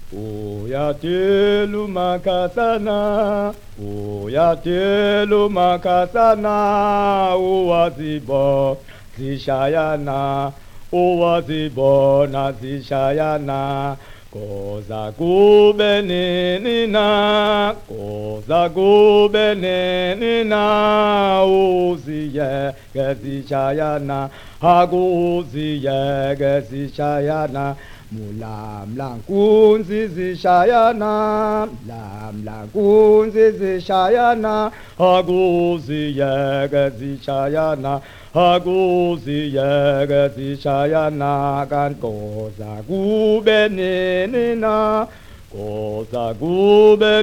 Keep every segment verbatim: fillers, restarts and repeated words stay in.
Uyatelu makasana, uyatelu makasana, uwazibo zishayana, uwazibo na zishayana. Koza kube nina, koza kube nina, uziye gezishayana, haguziye gezishayana. Mulam kunzi zishayana, lam kunzi zishayana, haguzi yega zishayana, haguzi yega zishayana, kan koza gube nina, koza gube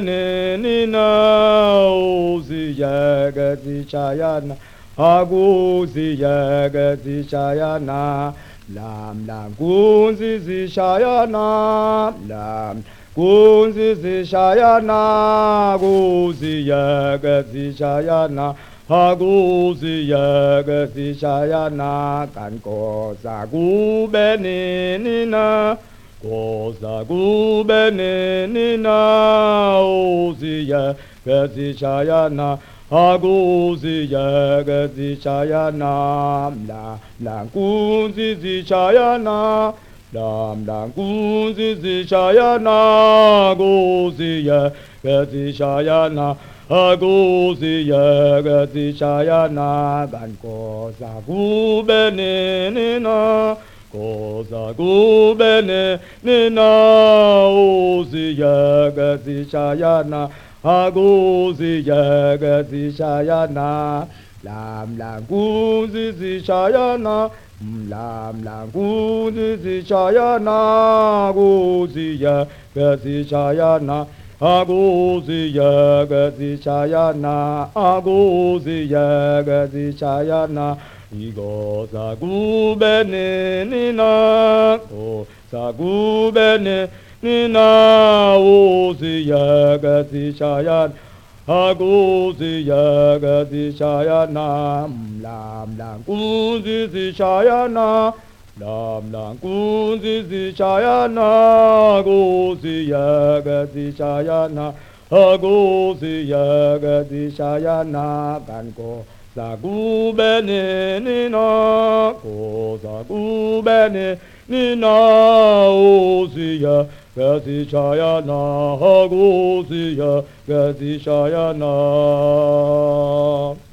nina, uzi yega zishayana, haguzi yega zishayana. Lam lam kunzi zishayana, lam kunzi zishayana, guzi yaga zishayana, haguzi yaga zishayana, kan koza gube nina, koza gube nina, uzi yaga zishayana. Haguzi yaga zishayana, lam lam kunzi zishayana, lam lam kunzi zishayana, guzi yaga zishayana, haguzi yaga zishayana, gan koza gube nina, koza gube nina, uzi yaga zishayana. Haguzi yaga zishayana, lam lam kunzi zishayana, lam lam kunzi zishayana, guzi yaga zishayana, haguzi yaga zishayana, haguzi yaga zishayana. Igoza gube nina, koza gube nina, uzi yaga zishayana, haguzi yaga zishayana, lam lam kunzi zishayana, lam lam kunzi zishayana, guzi yaga zishayana, haguzi yaga zishayana, kan koza gube nina, koza gube nina, uzi yaga Gazishayana, Haguziya, Gazishayana.